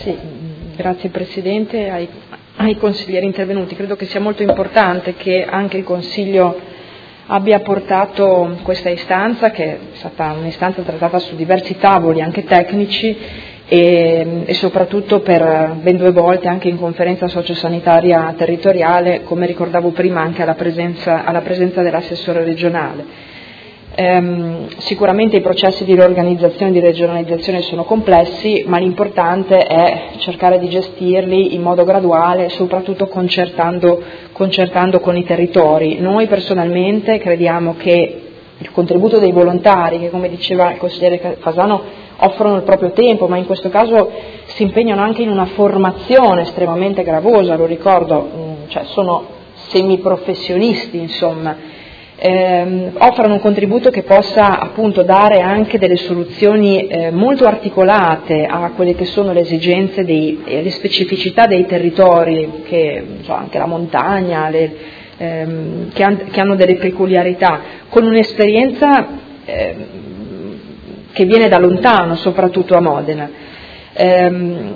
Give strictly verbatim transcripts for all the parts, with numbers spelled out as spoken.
Sì, grazie Presidente, ai, ai consiglieri intervenuti. Credo che sia molto importante che anche il Consiglio abbia portato questa istanza, che è stata un'istanza trattata su diversi tavoli, anche tecnici, e, e soprattutto per ben due volte anche in conferenza sociosanitaria territoriale, come ricordavo prima, anche alla presenza, alla presenza dell'assessore regionale. Ehm, sicuramente i processi di riorganizzazione e di regionalizzazione sono complessi, ma l'importante è cercare di gestirli in modo graduale, soprattutto concertando, concertando con i territori. Noi personalmente crediamo che il contributo dei volontari, che come diceva il consigliere Fasano offrono il proprio tempo, ma in questo caso si impegnano anche in una formazione estremamente gravosa, lo ricordo, cioè sono semiprofessionisti, insomma, Eh, offrono un contributo che possa appunto dare anche delle soluzioni eh, molto articolate a quelle che sono le esigenze e eh, le specificità dei territori, che so, anche la montagna, le, ehm, che, han, che hanno delle peculiarità, con un'esperienza eh, che viene da lontano, soprattutto a Modena. Ehm,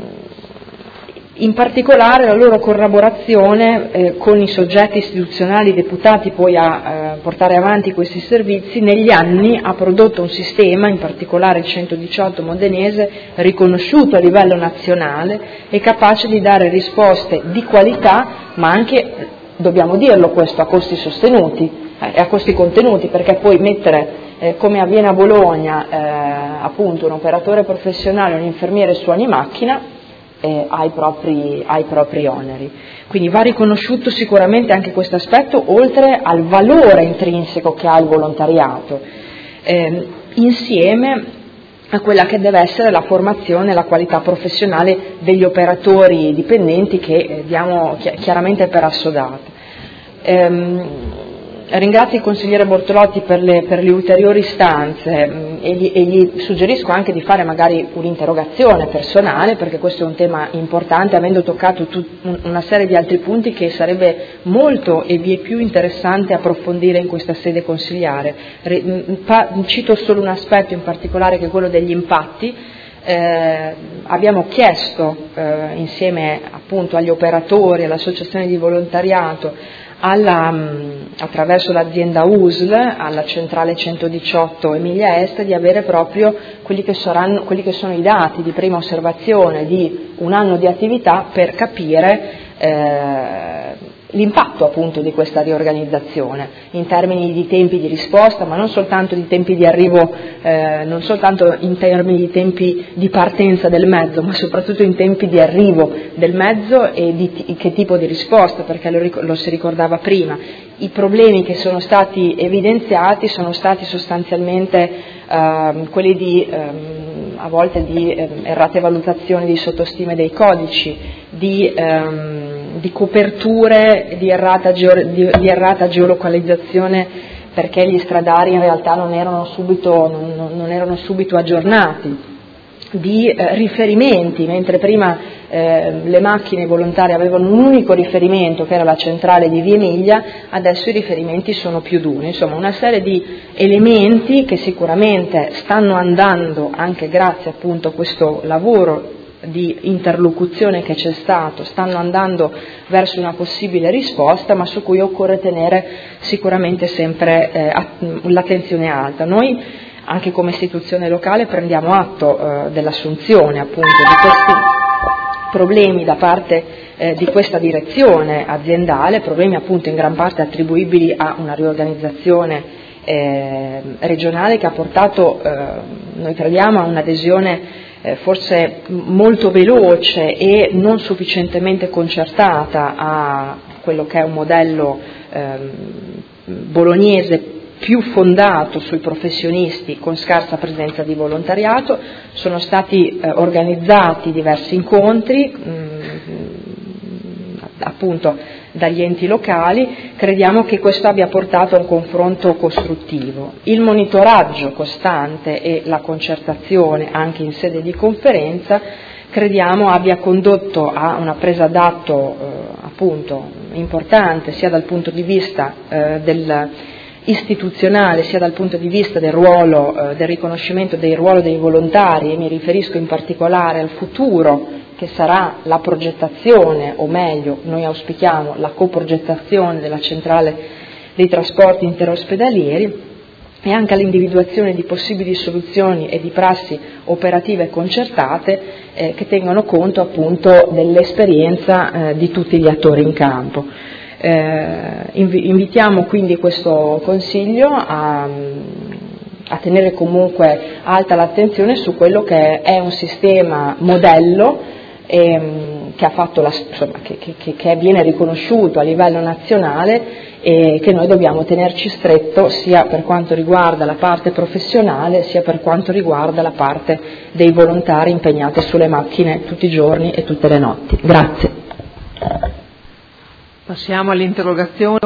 In particolare la loro collaborazione eh, con i soggetti istituzionali deputati poi a eh, portare avanti questi servizi negli anni ha prodotto un sistema, in particolare il centodiciotto modenese, riconosciuto a livello nazionale e capace di dare risposte di qualità, ma anche, dobbiamo dirlo questo, a costi sostenuti e eh, a costi contenuti, perché poi mettere, eh, come avviene a Bologna, eh, appunto un operatore professionale, un infermiere su ogni macchina, Eh, ai, propri, ai propri oneri. Quindi va riconosciuto sicuramente anche questo aspetto, oltre al valore intrinseco che ha il volontariato, eh, insieme a quella che deve essere la formazione e la qualità professionale degli operatori dipendenti che eh, diamo chi- chiaramente per assodate. Ehm, Ringrazio il consigliere Bortolotti per le, per le ulteriori istanze mh, e, gli, e gli suggerisco anche di fare magari un'interrogazione personale, perché questo è un tema importante, avendo toccato tut, una serie di altri punti che sarebbe molto e vie più interessante approfondire in questa sede consigliare. Re, mh, pa, cito solo un aspetto in particolare, che è quello degli impatti. Eh, abbiamo chiesto eh, insieme appunto agli operatori, all'associazione di volontariato, Alla, attraverso l'azienda U S L, alla centrale centodiciotto Emilia Est, di avere proprio quelli che, saranno, quelli che sono i dati di prima osservazione di un anno di attività, per capire eh, l'impatto appunto di questa riorganizzazione in termini di tempi di risposta, ma non soltanto di tempi di arrivo, eh, non soltanto in termini di tempi di partenza del mezzo, ma soprattutto in tempi di arrivo del mezzo e di t- che tipo di risposta, perché lo, ric- lo si ricordava prima. I problemi che sono stati evidenziati sono stati sostanzialmente eh, quelli di ehm, a volte di eh, errate valutazioni, di sottostime dei codici, di ehm, di coperture, di errata, geo- di, di errata geolocalizzazione, perché gli stradari in realtà non erano subito, non, non erano subito aggiornati, di eh, riferimenti, mentre prima eh, le macchine volontarie avevano un unico riferimento, che era la centrale di Via Emilia, adesso i riferimenti sono più d'uno. Insomma, una serie di elementi che sicuramente stanno andando, anche grazie appunto a questo lavoro di interlocuzione che c'è stato, stanno andando verso una possibile risposta, ma su cui occorre tenere sicuramente sempre eh, l'attenzione alta. Noi, anche come istituzione locale, prendiamo atto eh, dell'assunzione appunto di questi problemi da parte eh, di questa direzione aziendale, problemi appunto in gran parte attribuibili a una riorganizzazione eh, regionale che ha portato, eh, noi crediamo, a un'adesione Eh, forse molto veloce e non sufficientemente concertata a quello che è un modello ehm, bolognese più fondato sui professionisti, con scarsa presenza di volontariato. Sono stati eh, organizzati diversi incontri mh, appunto dagli enti locali. Crediamo che questo abbia portato a un confronto costruttivo. Il monitoraggio costante e la concertazione anche in sede di conferenza crediamo abbia condotto a una presa d'atto eh, appunto importante, sia dal punto di vista eh, del istituzionale, sia dal punto di vista del ruolo, eh, del riconoscimento del ruolo dei volontari, e mi riferisco in particolare al futuro che sarà la progettazione, o meglio, noi auspichiamo la coprogettazione della centrale dei trasporti interospedalieri, e anche all'individuazione di possibili soluzioni e di prassi operative concertate eh, che tengano conto appunto dell'esperienza eh, di tutti gli attori in campo. Eh, inv- invitiamo quindi questo Consiglio a, a tenere comunque alta l'attenzione su quello che è un sistema modello ehm, che, ha fatto la, insomma, che, che, che viene riconosciuto a livello nazionale e che noi dobbiamo tenerci stretto sia per quanto riguarda la parte professionale sia per quanto riguarda la parte dei volontari impegnati sulle macchine tutti i giorni e tutte le notti. Grazie. Passiamo all'interrogazione